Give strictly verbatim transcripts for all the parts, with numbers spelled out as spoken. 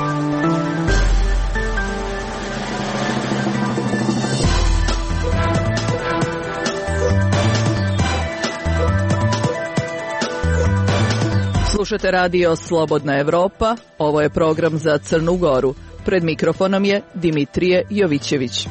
Slušate radio Slobodna Evropa, ovo je program za Crnu Goru. Pred mikrofonom je Dimitrije Jovićević.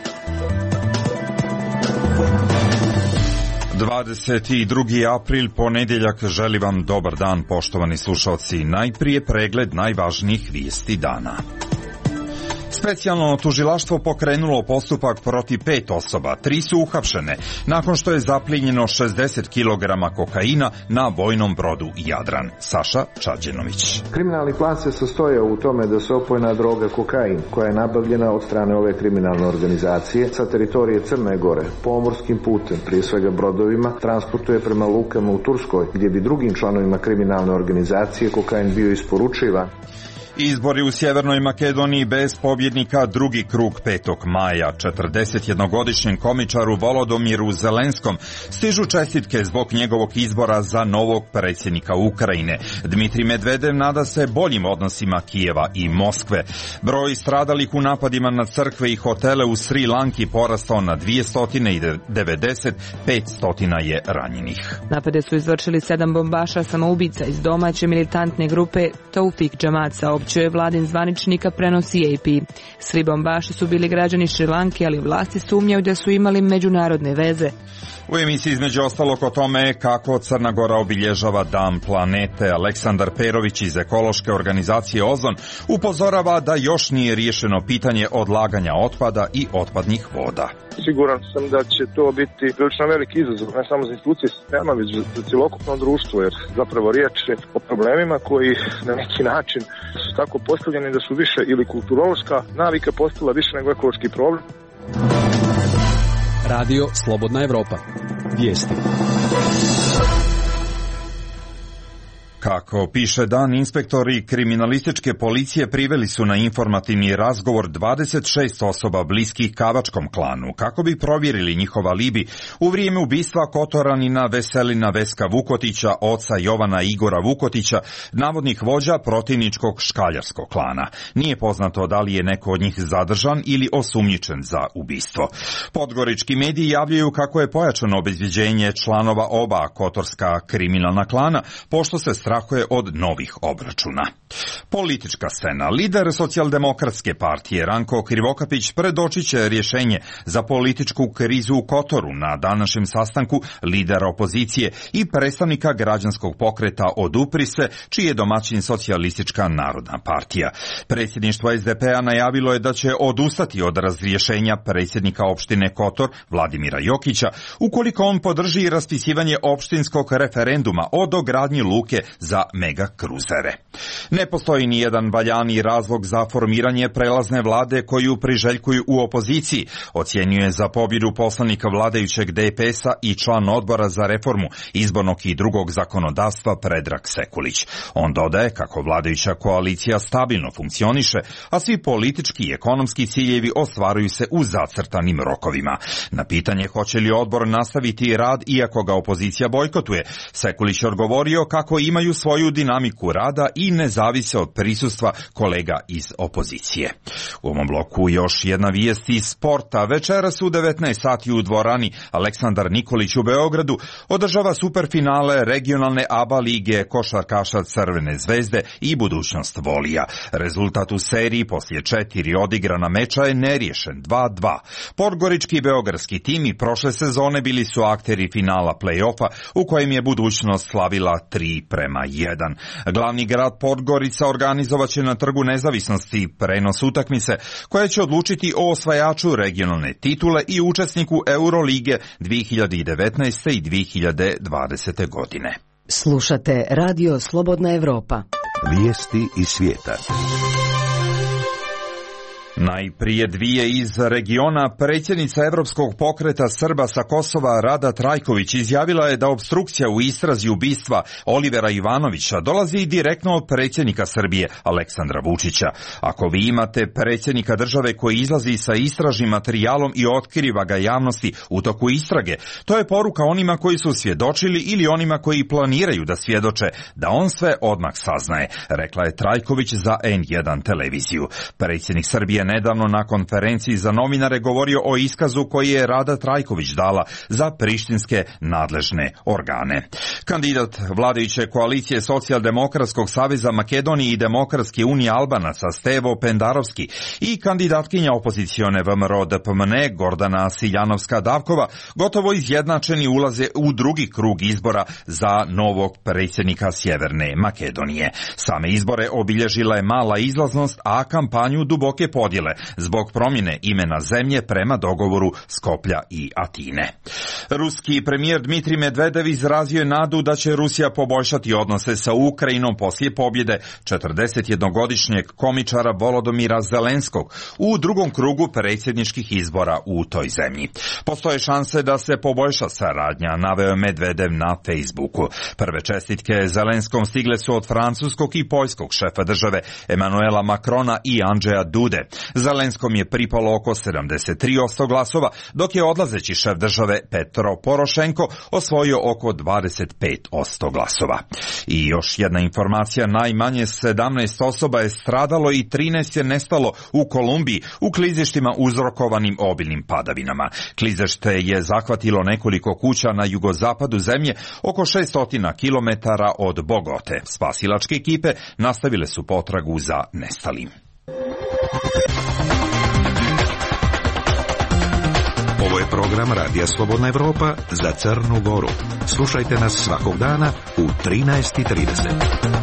dvadeset drugi april, ponedjeljak, želi vam dobar dan, poštovani slušalci. Najprije pregled najvažnijih vijesti dana. Specijalno tužilaštvo pokrenulo postupak protiv pet osoba, tri su uhapšene, nakon što je zaplijenjeno šezdeset kilograma kokaina na vojnom brodu Jadran. Saša Čađenović. Kriminalni plan se sastoje u tome da se opojna droga kokain, koja je nabavljena od strane ove kriminalne organizacije sa teritorije Crne Gore, pomorskim putem, prije svega brodovima, transportuje prema lukama u Turskoj, gdje bi drugim članovima kriminalne organizacije kokain bio isporučivan. Izbori u Sjevernoj Makedoniji bez pobjednika, drugi krug petog maja. četrdesetjednogodišnjem komičaru Volodomiru Zelenskom stižu čestitke zbog njegovog izbora za novog predsjednika Ukrajine. Dmitrij Medvedev nada se boljim odnosima Kijeva i Moskve. Broj stradalih u napadima na crkve i hotele u Sri Lanki porastao na dvjesto devedeset, petsto je ranjenih. Napade su izvršili sedam bombaša samoubica iz domaće militantne grupe Taufik Džamat, saopćuje vladin zvaničnika, prenosi A P. Svi bombaši su bili građani Šri Lanke, ali vlasti sumnjaju da su imali međunarodne veze. U emisiji između ostalog o tome kako Crna Gora obilježava Dan planete. Aleksandar Perović iz ekološke organizacije Ozon upozorava da još nije riješeno pitanje odlaganja otpada i otpadnih voda. Siguran sam da će to biti prilično veliki izazov, ne samo za institucije sistema, već za cjelokupno društvo, jer zapravo riječ je o problemima koji na neki način su tako postavljeni da su više ili kulturološka navika postala više nego ekološki problem. Radio Slobodna Evropa. Vijesti. Kako piše Dan, inspektori kriminalističke policije priveli su na informativni razgovor dvadeset šest osoba bliskih Kavačkom klanu, kako bi provjerili njihov alibi u vrijeme ubistva Kotoranina Veselina Veska Vukotića, oca Jovana Igora Vukotića, navodnih vođa protivničkog škaljarskog klana. Nije poznato da li je neko od njih zadržan ili osumnjičen za ubistvo. Podgorički mediji javljaju kako je pojačano obezbeđenje članova oba kotorska kriminalna klana, pošto se strahuje od novih obračuna. Politička scena. Lider Socijaldemokratske partije Ranko Krivokapić predočit će rješenje za političku krizu u Kotoru na današnjem sastanku lidera opozicije i predstavnika građanskog pokreta Odupri se, čiji je domaćin Socijalistička narodna partija. Predsjedništvo S D P-a najavilo je da će odustati od razrješenja predsjednika opštine Kotor Vladimira Jokića ukoliko on podrži raspisivanje opštinskog referenduma o dogradnji luke za mega kruzere. Ne postoji ni jedan valjani razlog za formiranje prelazne vlade koju priželjkuju u opoziciji, ocjenjuje za pobjedu poslanika vladajućeg D P S-a i član odbora za reformu izbornog i drugog zakonodavstva Predrag Sekulić. On dodaje kako vladajuća koalicija stabilno funkcioniše, a svi politički i ekonomski ciljevi ostvaruju se u zacrtanim rokovima. Na pitanje hoće li odbor nastaviti rad iako ga opozicija bojkotuje, Sekulić je odgovorio kako imaju svoju dinamiku rada i ne zavise od prisustva kolega iz opozicije. U ovom bloku još jedna vijest iz sporta. Večeras u devetnaest sati u dvorani Aleksandar Nikolić u Beogradu održava superfinale regionalne A B A lige košarkaša Crvene zvezde i budućnost Volija. Rezultat u seriji poslije četiri odigrana meča je neriješen dva dva. Podgorički i beogradski tim i prošle sezone bili su akteri finala play-offa u kojem je budućnost slavila tri prema jedan. Glavni grad Podgorica organizovat će na Trgu nezavisnosti prenos utakmice koja će odlučiti o osvajaču regionalne titule i učesniku Eurolige dvije hiljade devetnaeste. i dvije hiljade dvadesete. godine. Slušate Radio Slobodna Evropa. Vijesti iz svijeta. Najprije dvije iz regiona. Predsjednica Evropskog pokreta Srba sa Kosova Rada Trajković izjavila je da opstrukcija u istrazi ubistva Olivera Ivanovića dolazi direktno od predsjednika Srbije Aleksandra Vučića. Ako vi imate predsjednika države koji izlazi sa istražnim materijalom i otkriva ga javnosti u toku istrage, to je poruka onima koji su svjedočili ili onima koji planiraju da svjedoče da on sve odmah saznaje, rekla je Trajković za en jedan televiziju. Predsjednik Srbije nedavno na konferenciji za novinare govorio o iskazu koji je Rada Trajković dala za prištinske nadležne organe. Kandidat vladajuće koalicije Socijaldemokratskog saveza Makedonije i Demokratske unije Albanaca Stevo Pendarovski i kandidatkinja opozicione V M R O D P M N E Gordana Siljanovska-Davkova gotovo izjednačeni ulaze u drugi krug izbora za novog predsjednika Sjeverne Makedonije. Same izbore obilježila je mala izlaznost, a kampanju duboke podjele zbog promjene imena zemlje prema dogovoru Skoplja i Atine. Ruski premijer Dmitrij Medvedev izrazio je nadu da će Rusija poboljšati odnose sa Ukrajinom poslije pobjede četrdesetjednogodišnjeg komičara Volodomira Zelenskog u drugom krugu predsjedničkih izbora u toj zemlji. Postoje šanse da se poboljša saradnja, naveo je Medvedev na Facebooku. Prve čestitke Zelenskom stigle su od francuskog i poljskog šefa države Emanuela Macrona i Andžeja Dude. Zelenskom je pripalo oko sedamdeset tri posto glasova, dok je odlazeći šef države Petro Porošenko osvojio oko dvadeset pet posto glasova. I još jedna informacija, najmanje sedamnaest osoba je stradalo i trinaest je nestalo u Kolumbiji u klizištima uzrokovanim obilnim padavinama. Klizište je zahvatilo nekoliko kuća na jugozapadu zemlje, oko šesto kilometara od Bogote. Spasilačke ekipe nastavile su potragu za nestalim. Ovo je program Radija Slobodna Evropa za Crnu Goru. Slušajte nas svakog dana u trinaest i trideset.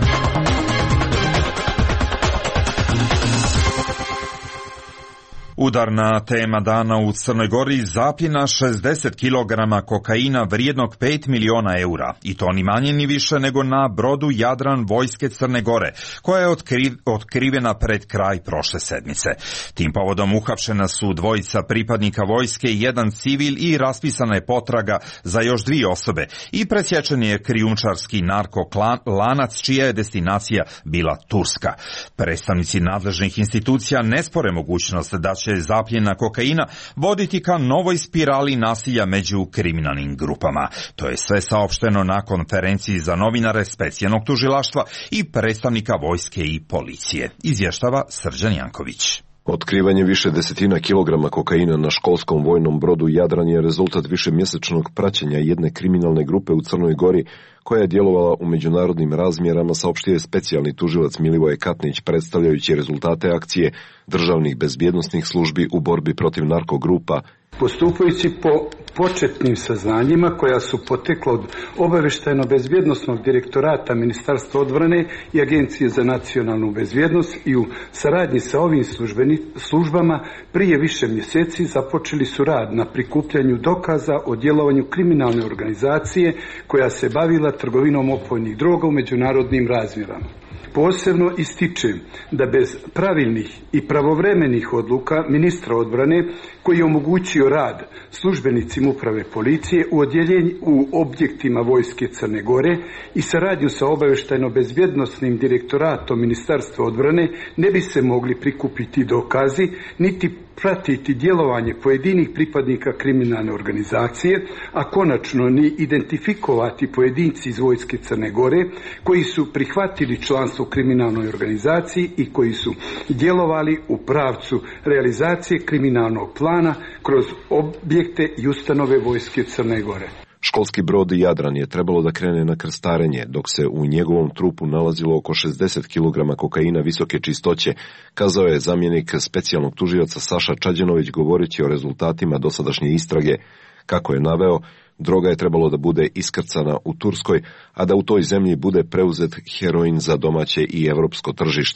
Udarna tema dana u Crnoj Gori, zapljena šezdeset kilograma kokaina vrijednog pet miliona eura, i to ni manje ni više nego na brodu Jadran vojske Crne Gore, koja je otkriv, otkrivena pred kraj prošle sedmice. Tim povodom uhapšena su dvojica pripadnika vojske, jedan civil i raspisana je potraga za još dvije osobe i presječen je krijumčarski narko lanac čija je destinacija bila Turska. Predstavnici nadležnih institucija ne spore mogućnost da će zapljena kokaina voditi ka novoj spirali nasilja među kriminalnim grupama. To je sve saopšteno na konferenciji za novinare specijalnog tužilaštva i predstavnika vojske i policije. Izvještava Srđan Janković. Otkrivanje više desetina kilograma kokaina na školskom vojnom brodu Jadran je rezultat višemjesečnog praćenja jedne kriminalne grupe u Crnoj Gori koja je djelovala u međunarodnim razmjerama, saopštio je specijalni tužilac Milivoje Katnić predstavljajući rezultate akcije državnih bezbjednosnih službi u borbi protiv narkogrupa. Postupajući po početnim saznanjima koja su potekla od obavještajno-bezbjednosnog direktorata Ministarstva odbrane i Agencije za nacionalnu bezbjednost i u saradnji sa ovim službama prije više mjeseci započeli su rad na prikupljanju dokaza o djelovanju kriminalne organizacije koja se bavila trgovinom opojnih droga u međunarodnim razmjerama. Posebno ističem da bez pravilnih i pravovremenih odluka ministra odbrane koji je omogućio rad službenicima uprave policije u odjeljenju u objektima vojske Crne Gore i saradnju sa obavještajno-bezbjednosnim direktoratom Ministarstva odbrane ne bi se mogli prikupiti dokazi niti pratiti djelovanje pojedinih pripadnika kriminalne organizacije, a konačno ni identifikovati pojedinci iz vojske Crne Gore koji su prihvatili članstvo u kriminalnoj organizaciji i koji su djelovali u pravcu realizacije kriminalnog plana kroz objekte i ustanove vojske Crne Gore. Školski brod Jadran je trebalo da krene na krstarenje, dok se u njegovom trupu nalazilo oko šezdeset kilograma kokaina visoke čistoće, kazao je zamjenik specijalnog tužioca Saša Čađanović govoreći o rezultatima dosadašnje istrage. Kako je naveo, droga je trebalo da bude iskrcana u Turskoj, a da u toj zemlji bude preuzet heroin za domaće i evropsko tržište.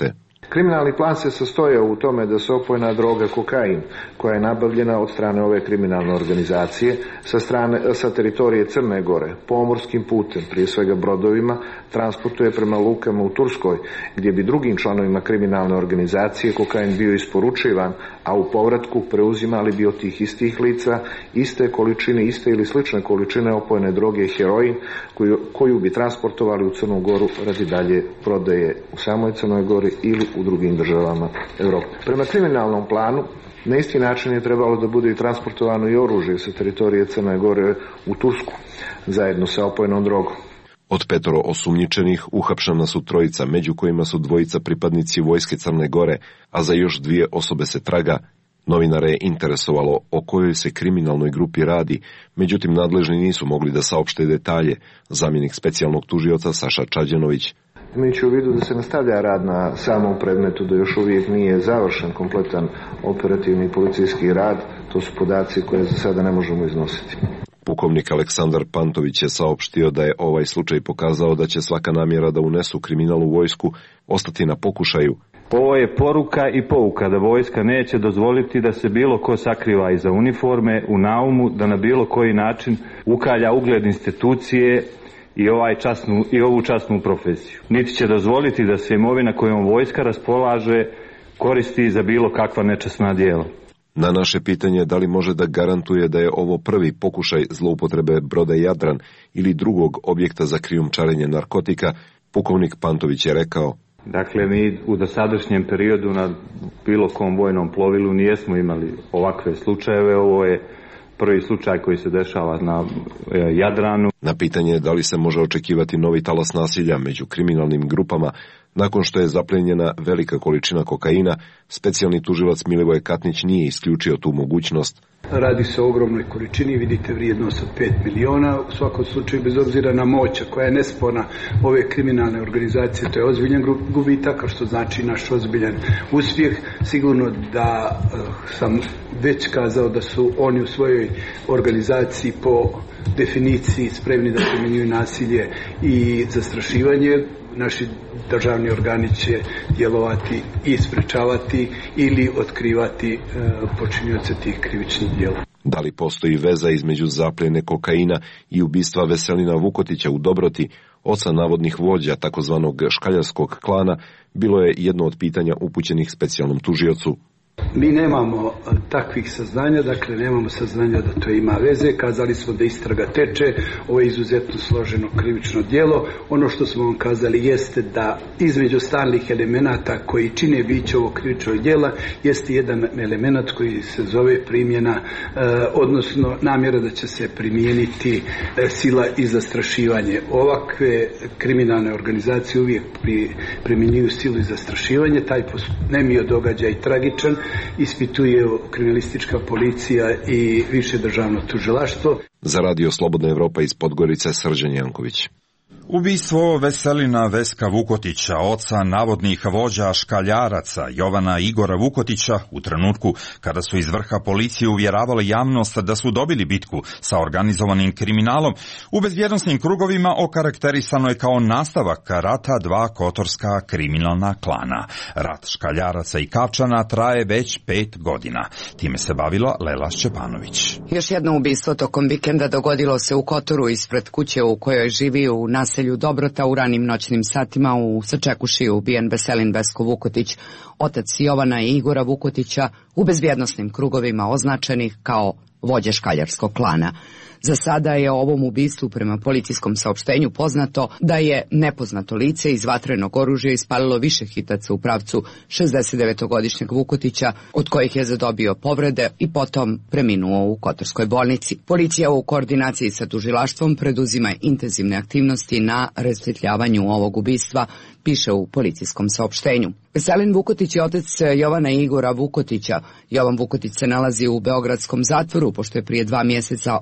Kriminalni plan se sastojao u tome da se opojna droga kokain, koja je nabavljena od strane ove kriminalne organizacije sa, strane, sa teritorije Crne Gore, pomorskim putem, prije svega brodovima, transportuje prema lukama u Turskoj, gdje bi drugim članovima kriminalne organizacije kokain bio isporučivan, a u povratku preuzimali bi od tih istih lica iste količine, iste ili slične količine opojne droge heroin, koju, koju bi transportovali u Crnu Goru radi dalje prodaje u samoj Crnoj Gori ili u drugim državama Europe. Prema kriminalnom planu, na isti način je trebalo da bude i transportovano i oružje sa teritorije Crne Gore u Tursku, zajedno sa opojnom drogom. Od petoro osumnjičenih uhapšena su trojica, među kojima su dvojica pripadnici vojske Crne Gore, a za još dvije osobe se traga. Novinare je interesovalo o kojoj se kriminalnoj grupi radi, međutim nadležni nisu mogli da saopšte detalje. Zamjenik specijalnog tužioca Saša Čađenović: imajući u vidu da se nastavlja rad na samom predmetu, da još uvijek nije završen kompletan operativni policijski rad, to su podaci koje za sada ne možemo iznositi. Pukovnik Aleksandar Pantović je saopštio da je ovaj slučaj pokazao da će svaka namjera da unesu kriminal u vojsku ostati na pokušaju. Ovo je poruka i pouka da vojska neće dozvoliti da se bilo ko sakriva iza uniforme u naumu da na bilo koji način ukalja ugled institucije i, ovaj časnu, i ovu časnu profesiju. Niti će dozvoliti da se imovina kojom vojska raspolaže koristi za bilo kakva nečasna djela. Na naše pitanje da li može da garantuje da je ovo prvi pokušaj zloupotrebe broda Jadran ili drugog objekta za krijumčarenje narkotika, pukovnik Pantović je rekao: dakle, mi u dosadašnjem periodu na bilo kom vojnom plovilu nijesmo imali ovakve slučajeve. Ovo je prvi slučaj koji se dešava na Jadranu. Na pitanje da li se može očekivati novi talas nasilja među kriminalnim grupama nakon što je zaplenjena velika količina kokaina, specijalni tužilac Milivoj Katnić nije isključio tu mogućnost. Radi se o ogromnoj količini, vidite vrijednost od pet miliona, u svakom slučaju bez obzira na moć koja je nesporna ove kriminalne organizacije, to je ozbiljan gubitak, što znači naš ozbiljan uspjeh. Sigurno da uh, sam već kazao da su oni u svojoj organizaciji po definiciji spremni da primjenjuju nasilje i zastrašivanje. Naši državni organi će djelovati i sprečavati ili otkrivati e, počinioce tih krivičnih djela. Da li postoji veza između zapljene kokaina i ubistva Veselina Vukotića u Dobroti, oca navodnih vođa takozvanog škaljarskog klana, bilo je jedno od pitanja upućenih specijalnom tužiocu. Mi nemamo takvih saznanja, dakle nemamo saznanja da to ima veze, kazali smo da istraga teče, ovo je izuzetno složeno krivično djelo. Ono što smo vam kazali jeste da između stalnih elemenata koji čine biće ovog krivičnog djela jeste jedan element koji se zove primjena, eh, odnosno namjera da će se primijeniti eh, sila i zastrašivanje. Ovakve kriminalne organizacije uvijek pri, primjenjuju silu i zastrašivanje, taj nemio događaj tragičan ispituje kriminalistička policija i više državno tužilaštvo. Za Radio Slobodna Evropa iz Podgorice, Srđan Janković. Ubistvo Veselina Veska Vukotića, oca navodnih vođa škaljaraca Jovana Igora Vukotića, u trenutku kada su iz vrha policije uvjeravali javnost da su dobili bitku sa organizovanim kriminalom, u bezbjednosnim krugovima okarakterisano je kao nastavak rata dva kotorska kriminalna klana. Rat škaljaraca i Kavčana traje već pet godina. Time se bavila Lela Šćepanović. Još jedno ubistvo tokom vikenda dogodilo se u Kotoru ispred kuće u kojoj živi u naselju Dobrota. U ranim noćnim satima u Sačekuši ubijen Veselin Vesko Vukotić, otac Jovana i Igora Vukotića, u bezbjednosnim krugovima označenih kao vođe škaljarskog klana. Za sada je o ovom ubistvu prema policijskom saopštenju poznato da je nepoznato lice iz vatrenog oružja ispalilo više hitaca u pravcu šezdesetdevetogodišnjeg Vukotića, od kojih je zadobio povrede i potom preminuo u Kotorskoj bolnici. Policija u koordinaciji sa tužilaštvom preduzima intenzivne aktivnosti na rasvjetljavanju ovog ubistva, piše u policijskom saopštenju. Veselin Vukotić je otac Jovana i Igora Vukotića. Jovan Vukotić se nalazi u beogradskom zatvoru, pošto je prije dva mjeseca osuđen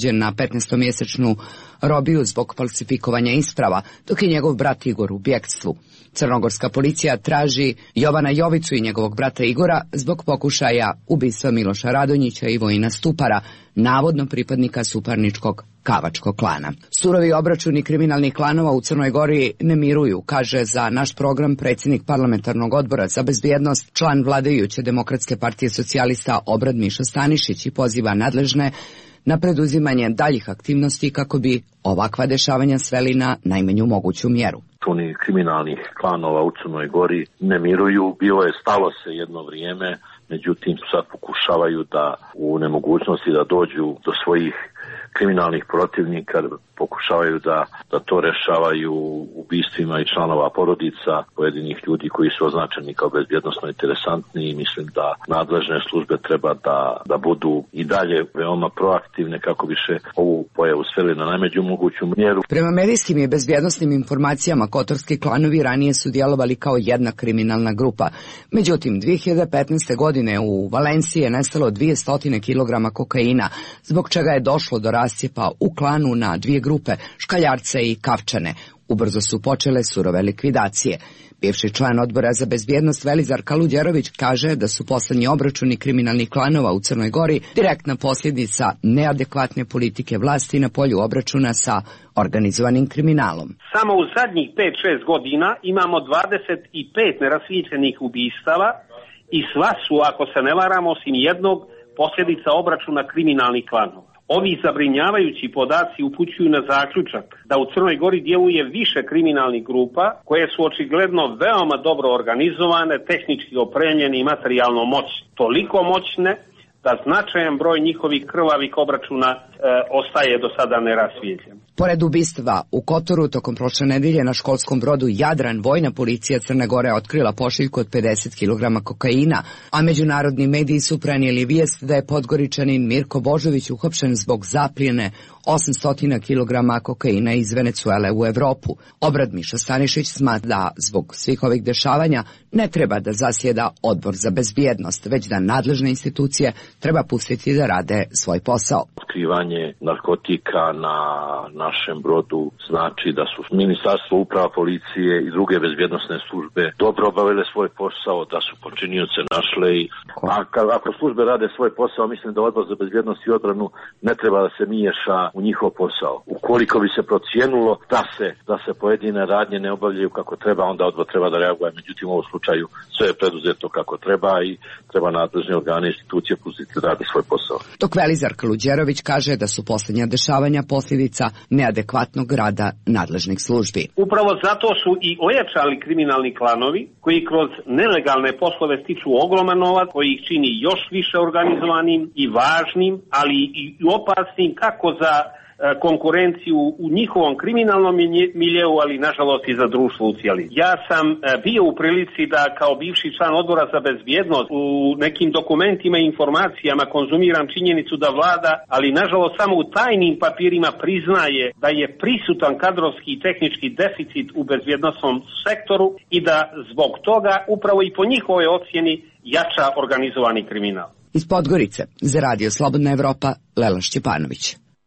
osuđen na petnaestomjesečnu robiju zbog falsifikovanja isprava, dok je njegov brat Igor u bjekstvu. Crnogorska policija traži Jovana Jovicu i njegovog brata Igora zbog pokušaja ubistva Miloša Radonjića i Vojina Stupara, navodno pripadnika suparničkog Kavačkog klana. Surovi obračuni kriminalnih klanova u Crnoj Gori ne miruju, kaže za naš program predsjednik parlamentarnog odbora za bezbjednost, član vladajuće Demokratske partije socijalista Obrad Miša Stanišić, i poziva nadležne na preduzimanje daljih aktivnosti kako bi ovakva dešavanja sveli na najmanju moguću mjeru. Oni kriminalnih klanova u Crnoj Gori ne miruju, bilo je stalo se jedno vrijeme, međutim sad pokušavaju da u nemogućnosti da dođu do svojih kriminalnih protivnika, pokušavaju da, da to rešavaju ubistvima i članova porodica pojedinih ljudi koji su označeni kao bezbjednosno interesantni, i mislim da nadležne službe treba da, da budu i dalje veoma proaktivne kako bi se ovu pojavu sveli na najmeđu moguću mjeru. Prema medijskim i bezbjednosnim informacijama, kotorski klanovi ranije su djelovali kao jedna kriminalna grupa. Međutim, dvije hiljade petnaeste. godine u Valenciji je nestalo dvjesto kilograma kokaina, zbog čega je došlo do rascijepa u klanu na dvije grupe, Škaljarce i Kavčane. Ubrzo su počele surove likvidacije. Bivši član odbora za bezbjednost Velizar Kaludjerović kaže da su poslednji obračuni kriminalnih klanova u Crnoj Gori direktna posljedica neadekvatne politike vlasti na polju obračuna sa organizovanim kriminalom. Samo u zadnjih pet šest godina imamo dvadeset pet nerasvijetljenih ubistava i sva su, ako se ne varamo, osim jednog, posljedica obračuna kriminalnih klanova. Ovi zabrinjavajući podaci upućuju na zaključak da u Crnoj Gori djeluje više kriminalnih grupa koje su očigledno veoma dobro organizovane, tehnički opremljene i materijalno moćne. Toliko moćne da značajan broj njihovih krvavih obračuna e, ostaje do sada nerasvijetljen. Pored ubistva u Kotoru, tokom prošle nedelje na školskom brodu Jadran, vojna policija Crne Gore otkrila pošiljku od pedeset kilograma kokaina, a međunarodni mediji su prenijeli vijest da je Podgoričanin Mirko Božović uhapšen zbog zaplijene osamsto kilograma kokaina iz Venecuele u Evropu. Obrad Miša Stanišić smatra da zbog svih ovih dešavanja ne treba da zasjeda odbor za bezbjednost, već da nadležne institucije treba pustiti da rade svoj posao. Otkrivanje narkotika na našem brodu znači da su Ministarstvo uprava, policije i druge bezbjednosne službe dobro obavile svoj posao, da su počinioce našle i a, ako službe rade svoj posao, mislim da odbor za bezbjednost i odbranu ne treba da se miješa u njihov posao. Ukoliko bi se procijenilo da se, da se pojedine radnje ne obavljaju kako treba, onda odbor treba da reaguje. Međutim, u ovom slučaju sve je preduzeto kako treba i treba nadležne organe i institucije pustiti da radi svoj posao. Dok Velizar Kaludjerović kaže da su posljednja dešavanja posljedica neadekvatnog rada nadležnih službi. Upravo zato su i ojačali kriminalni klanovi koji kroz nelegalne poslove stiču ogroman novac, koji ih čini još više organizovanim i važnim, ali i opasnim kako za konkurenciju u njihovom kriminalnom miljeu, ali nažalost i za društvo u cijelini. Ja sam bio u prilici da kao bivši član odbora za bezbjednost u nekim dokumentima i informacijama konzumiram činjenicu da vlada, ali nažalost samo u tajnim papirima priznaje da je prisutan kadrovski i tehnički deficit u bezbjednosnom sektoru i da zbog toga upravo i po njihovoj ocjeni jača organizovani kriminal. Iz Podgorice za Radio Slobodna Evropa, Lela Šćepanović.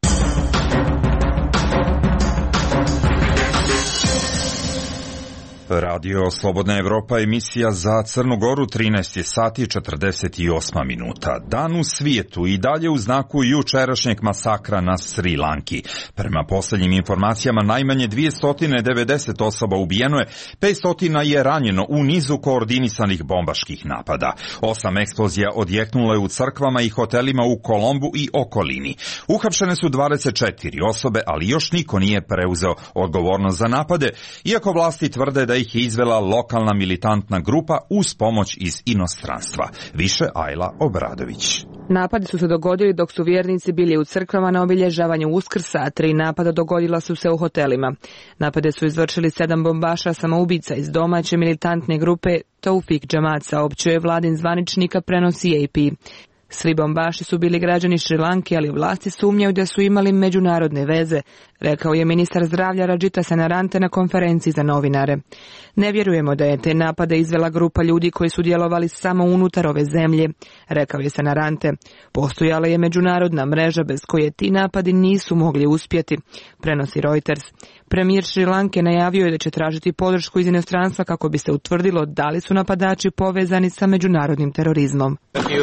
Radio Slobodna Evropa, emisija za Crnu Goru, trinaest sati četrdeset osam minuta. Dan u svijetu i dalje u znaku jučerašnjeg masakra na Sri Lanki. Prema posljednjim informacijama najmanje dvjesto devedeset osoba ubijeno je, petsto je ranjeno u nizu koordinisanih bombaških napada. Osam eksplozija odjeknulo je u crkvama i hotelima u Kolombu i okolini. Uhapšene su dvadeset četiri osobe, ali još niko nije preuzeo odgovornost za napade, iako vlasti tvrde da ih je izvela lokalna militantna grupa uz pomoć iz inostranstva. Više Ajla Obradović. Napadi su se dogodili dok su vjernici bili u crkvama na obilježavanju Uskrsa, a tri napada dogodila su se u hotelima. Napade su izvršili sedam bombaša samoubica iz domaće militantne grupe Taufik Džamat, saopćio je vladin zvaničnika, prenosi A P. Svi bombaši su bili građani Šrilanke, ali vlasti sumnjaju da su imali međunarodne veze, rekao je ministar zdravlja Rajita Senarante na konferenciji za novinare. Ne vjerujemo da je te napade izvela grupa ljudi koji su djelovali samo unutar ove zemlje, rekao je Senarante. Postojala je međunarodna mreža bez koje ti napadi nisu mogli uspjeti, prenosi Reuters. Premijer Šrilanke najavio je da će tražiti podršku iz inostranstva kako bi se utvrdilo da li su napadači povezani sa međunarodnim terorizmom.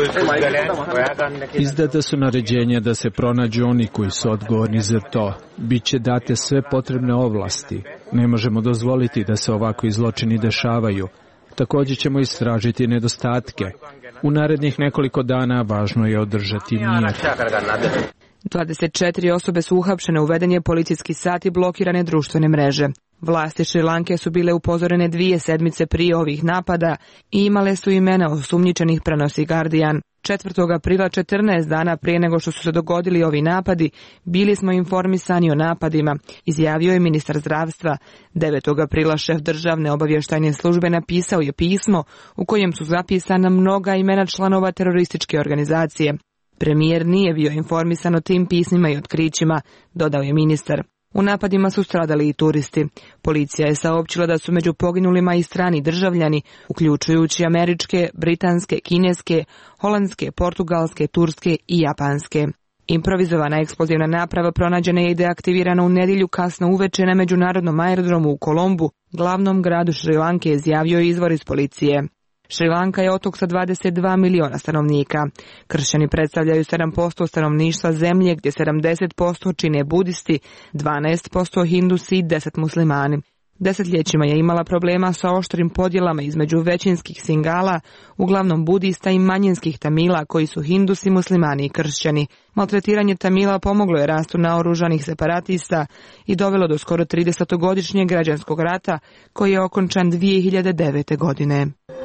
Izdata su naređenja da se pronađu oni koji su odgovorni za to. Biće date sve potrebne ovlasti. Ne možemo dozvoliti da se ovakvi zločini dešavaju. Također ćemo istražiti nedostatke. U narednih nekoliko dana važno je održati mir. dvadeset četiri osobe su uhapšene, uveden je policijski sat i blokirane društvene mreže. Vlasti Šrilanke su bile upozorene dvije sedmice prije ovih napada i imale su imena osumnjičenih, prenosi Guardian. četvrtog aprila, četrnaest dana prije nego što su se dogodili ovi napadi, bili smo informisani o napadima, izjavio je ministar zdravstva. devetog aprila šef državne obavještajne službe napisao je pismo u kojem su zapisana mnoga imena članova terorističke organizacije. Premijer nije bio informisan o tim pismima i otkrićima, dodao je ministar. U napadima su stradali i turisti. Policija je saopćila da su među poginulima i strani državljani, uključujući američke, britanske, kineske, holandske, portugalske, turske i japanske. Improvizovana eksplozivna naprava pronađena je i deaktivirana u nedjelju kasno uveče na međunarodnom aerodromu u Kolombu, glavnom gradu Šrilanke, izjavio je izvor iz policije. Šrilanka je otok sa dvadeset dva miliona stanovnika. Kršćani predstavljaju sedam posto stanovništva zemlje, gdje sedamdeset posto čine budisti, dvanaest posto hindusi i deset muslimani. Desetljećima je imala problema sa oštrim podjelama između većinskih Singala, uglavnom budista, i manjinskih Tamila, koji su hindusi, muslimani i kršćani. Maltretiranje Tamila pomoglo je rastu naoružanih separatista i dovelo do skoro tridesetogodišnjeg građanskog rata, koji je okončan dvije hiljade devete. godine.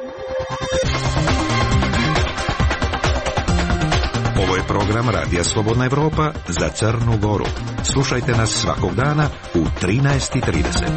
Ovo je program Radija Slobodna Evropa za Crnu Goru. Slušajte nas svakog dana u trinaest i trideset.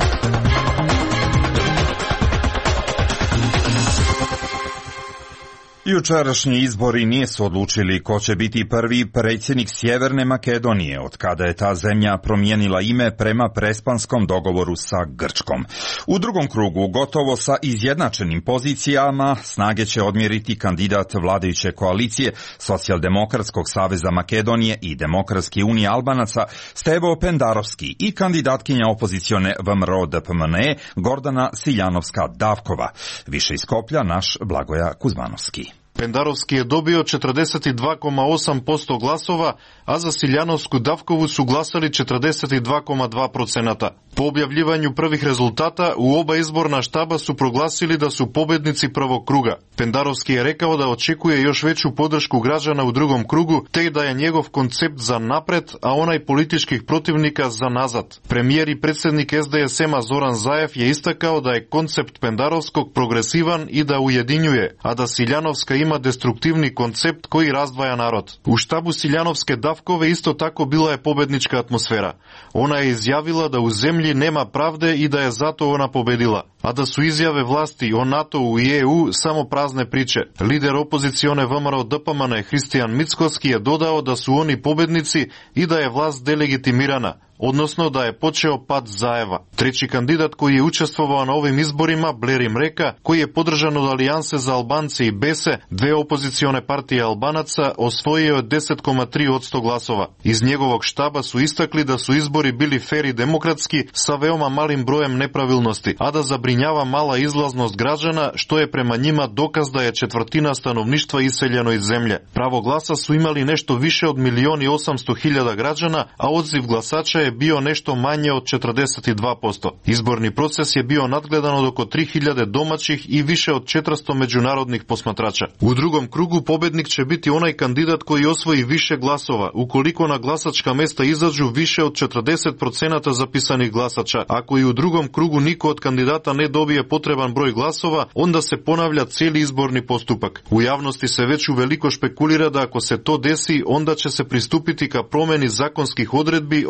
Jučerašnji izbori nisu odlučili ko će biti prvi predsjednik Sjeverne Makedonije, od kada je ta zemlja promijenila ime prema prespanskom dogovoru sa Grčkom. U drugom krugu, gotovo sa izjednačenim pozicijama, snage će odmjeriti kandidat vladajuće koalicije Socijaldemokratskog saveza Makedonije i Demokratske unije Albanaca Stevo Pendarovski i kandidatkinja opozicione V M R O D P M N E Gordana Siljanovska-Davkova. Više iz Skoplja naš Blagoja Kuzmanovski. Pendarovski je dobio četrdeset dva zarez osam posto glasova, a za Siljanovsku Davkovu su glasali četrdeset dva zarez dva procenta. Po objavljivanju prvih rezultata u oba izborna štaba su proglasili da su pobjednici prvog kruga. Pendarovski je rekao da očekuje još veću podršku građana u drugom krugu, te da je njegov koncept za napred, a onaj političkih protivnika za nazad. Premijer i predsjednik S D S M-a Zoran Zaev je istakao da je koncept Pendarovskog progresivan i da ujedinjuje, a da Siljanovska ima destruktivni koncept koji razdvaja narod. U štabu Siljanovske Davkove isto tako bila je pobjednička atmosfera. Ona je izjavila da u zemlji nema pravde i da je zato ona pobedila, a da su izjave vlasti o NATO-u i E U samo prazne priče. Lider opozicione V M R O D P M N E Hristijan Mickoski je dodao da su oni pobednici i da je vlast delegitimirana, odnosno da je počeo pad Zaeva. Treći kandidat koji je učestvovao na ovim izborima, Blerim Reka, koji je podržan od Alijanse za Albance i Bese, dve opozicione partije Albanaca, osvojio je deset zarez tri posto glasova. Iz njegovog štaba su istakli da su izbori bili fer i demokratski sa veoma malim brojem nepravilnosti, a da zabrinjava mala izlaznost građana, što je prema njima dokaz da je četvrtina stanovništva iseljeno iz zemlje. Pravo glasa su imali nešto više od milion i osamsto hiljada građana, a odziv glasača je bio nešto manje od četrdeset dva posto. Izborni proces je bio nadgledan od oko tri hiljade domaćih i više od četiristo međunarodnih posmatrača. U drugom krugu pobednik će biti onaj kandidat koji osvoji više glasova, ukoliko na glasačka mesta izađu više od četrdeset procenata zapisanih glasača. Ako i u drugom krugu niko od kandidata ne dobije potreban broj glasova, onda se ponavlja cijeli izborni postupak. U javnosti se već uveliko špekulira da ako se to desi, onda će se pristupiti ka promjeni zakonskih odredbi od cenzusa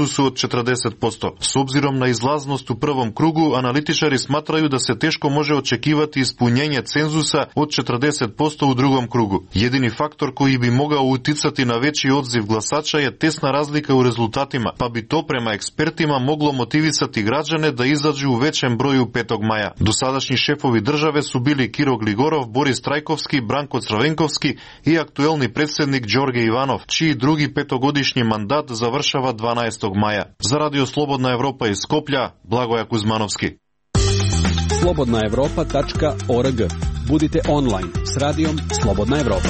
cenzusu od četrdeset posto. S obzirom na izlaznost u prvom krugu, analitičari smatraju da se teško može očekivati ispunjenje cenzusa od četrdeset posto u drugom krugu. Jedini faktor koji bi mogao uticati na veći odziv glasača je tesna razlika u rezultatima, pa bi to prema ekspertima moglo motivisati građane da izađu u većem broju petog maja. Dosadašnji šefovi države su bili Kiro Gligorov, Boris Trajkovski, Branko Crvenkovski i aktuelni predsjednik Đorđe Ivanov, čiji drugi petogodišnji mandat završava dvanaestog maja. Za Radio Slobodna Evropa iz Skoplja, Blagoja Kuzmanovski. slobodna evropa tačka org. Budite online s radijom Slobodna Evropa.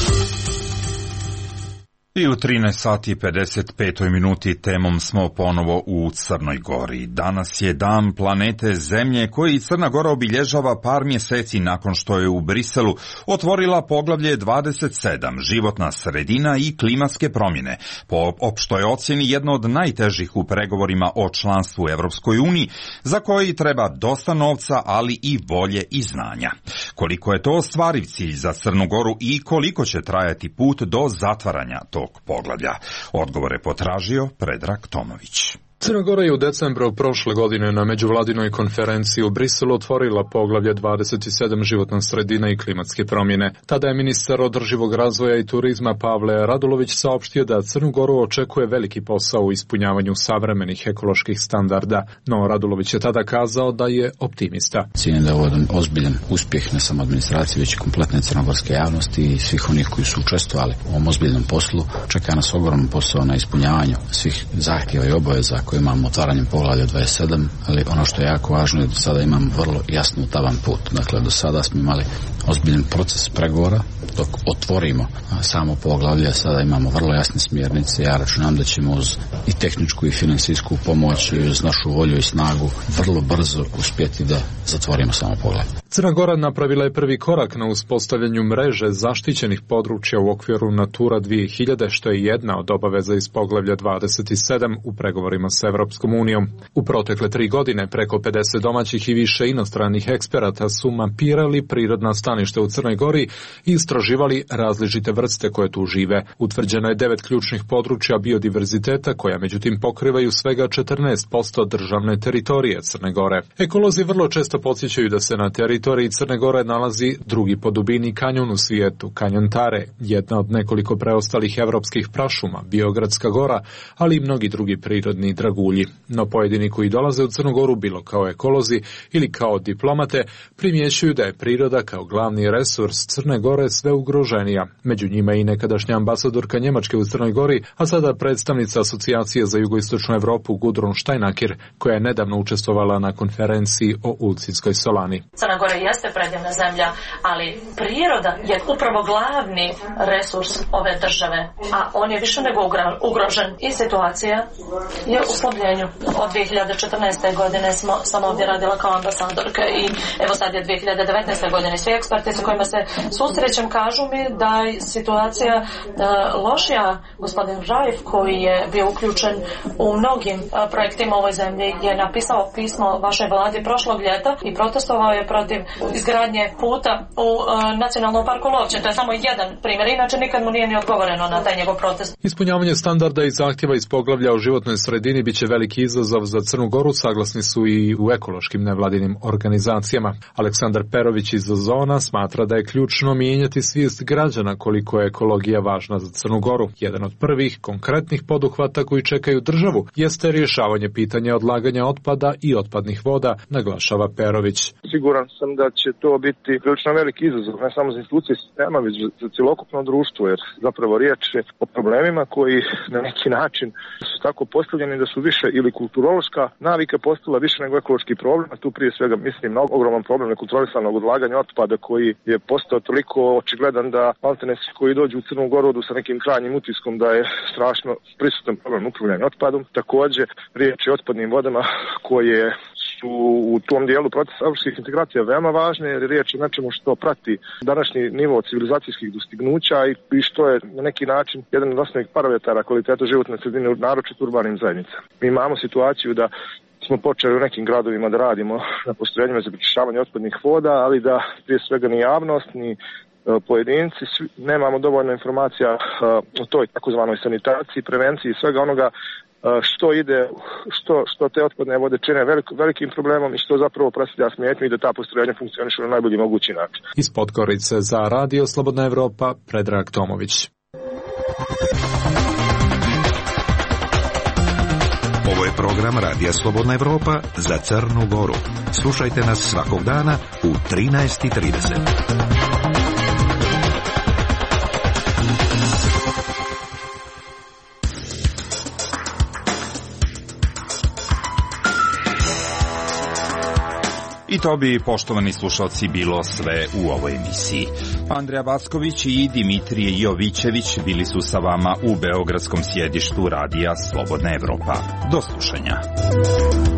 I u trinaest sati i pedeset pet minuti temom smo ponovo u Crnoj Gori. Danas je dan planete Zemlje koji Crna Gora obilježava par mjeseci nakon što je u Briselu otvorila poglavlje dvadeset sedam, životna sredina i klimatske promjene. Po opštoj ocjeni jedno od najtežih u pregovorima o članstvu u Evropskoj uniji, za koji treba dosta novca, ali i volje i znanja. Koliko je to ostvariv cilj za Crnu Goru i koliko će trajati put do zatvaranja tog poglavlja? Odgovore potražio Predrag Tomović. Crna Gora je u decembru prošle godine na međuvladinoj konferenciji u Briselu otvorila poglavlje dvadeset sedam, životna sredina i klimatske promjene. Tada je ministar održivog razvoja i turizma Pavle Radulović saopštio da Crnu Goru očekuje veliki posao u ispunjavanju savremenih ekoloških standarda, no Radulović je tada kazao da je optimista. Cijenim da je ovo jedan ozbiljan uspjeh ne samo administracije, već i kompletne crnogorske javnosti i svih onih koji su učestvovali u ovom ozbiljnom poslu. Čeka nas ogroman posao na ispunjavanju svih zahtjeva i obaveza koje imamo otvaranjem poglavlja dvadeset sedam, ali ono što je jako važno je da sada imamo vrlo jasno utaban put. Dakle, do sada smo imali ozbiljan proces pregovora, dok otvorimo samo poglavlje, sada imamo vrlo jasne smjernice. Ja računam da ćemo uz i tehničku i financijsku pomoć i uz našu volju i snagu vrlo brzo uspjeti da zatvorimo samo poglavlje. Crna Gora napravila je prvi korak na uspostavljanju mreže zaštićenih područja u okviru Natura dvije hiljade, što je jedna od obaveza iz poglavlja dvadeset sedam u pregovorima s Evropskom unijom. U protekle tri godine preko pedeset domaćih i više inostranih eksperata su mapirali prirodna staništa u Crnoj Gori i istraživali različite vrste koje tu žive. Utvrđeno je devet ključnih područja biodiverziteta koja međutim pokrivaju svega četrnaest posto državne teritorije Crne Gore. Ekolozi vrlo često podsjećaju da se na teritoriji Crne Gore nalazi drugi po dubini kanjon u svijetu, kanjon Tare, jedna od nekoliko preostalih evropskih prašuma, Biogradska gora, ali i mnogi drugi prirodni dragulji. No pojedini koji dolaze u Crnu Goru bilo kao ekolozi ili kao diplomate primjećuju da je priroda kao glavni resurs Crne Gore sve ugroženija. Među njima i nekadašnja ambasadorka Njemačke u Crnoj Gori, a sada predstavnica Asocijacije za jugoistočnu Evropu Gudrun Štajnakir, koja je nedavno učestvovala na konferenciji o Ulcinskoj solani. Crna Gora jeste predivna zemlja, ali priroda je upravo glavni resurs ove države, a on je više nego ugrožen. I situacija je u slabljenju. Od dvije hiljade četrnaeste. godine smo, sam ovdje radila kao ambasadorka i evo sad je dvije hiljade devetnaeste. godine. Svi eksperti sa kojima se susrećem kažu mi da je situacija uh, lošija. Gospodin Rajf, koji je bio uključen u mnogim uh, projektima u ovoj zemlji, je napisao pismo vašoj vladi prošlog ljeta i protestovao je protiv izgradnje puta u uh, nacionalnom parku Lovćen. To je samo jedan primjer, inače nikad mu nije ni odgovoreno na taj njegov protest. Ispunjavanje standarda i zahtjeva iz poglavlja o životnoj sredini biće veliki izazov za Crnu Goru, saglasni su i u ekološkim nevladinim organizacijama. Aleksandar Perović iz Zona smatra da je ključno mijenjati svijest građana koliko je ekologija važna za Crnu Goru. Jedan od prvih konkretnih poduhvata koji čekaju državu jeste rješavanje pitanja odlaganja otpada i otpadnih voda, naglašava Perović. Siguran sam da će to biti prilično veliki izazov, ne samo za institucije sistema, već za cjelokupno društvo, jer zapravo riječ je o problemima koji na neki način su tako postavljeni da su više ili kulturološka navika postala više nego ekološki problem, a tu prije svega mislim na ogroman problem nekontrolisanog odlaganja otpada koji je postao toliko očigledan da maltene svi koji dođu u Crnu Goru sa nekim krajnjim utiskom da je strašno prisutan problem upravljanja otpadom. Također riječ je o otpadnim vodama koje su u tom dijelu procesa evropskih integracija veoma važne, jer je riječ o nečemu što prati današnji nivo civilizacijskih dostignuća i što je na neki način jedan od osnovnih parametara kvaliteta životne sredine, naročito urbanim zajednicama. Mi imamo situaciju da smo počeli u nekim gradovima da radimo na postrojenjima za prečišćavanje otpadnih voda, ali da prije svega ni javnost, ni pojedinci, svi, nemamo dovoljno informacija uh, o toj takozvanoj sanitaciji, prevenciji i svega onoga uh, što ide, što, što te otpadne vode čine velik, velikim problemom i što zapravo predstavlja smetnju i da ta postrojenja funkcionišu na najbolji mogući način. Iz Podgorice za Radio Slobodna Evropa, Predrag Tomović. Ovo je program Radija Slobodna Evropa za Crnu Goru. Slušajte nas svakog dana u trinaest i trideset. I to bi, poštovani slušalci, bilo sve u ovoj emisiji. Andreja Backović i Dimitrije Jovićević bili su sa vama u beogradskom sjedištu Radija Slobodna Evropa. Do slušanja.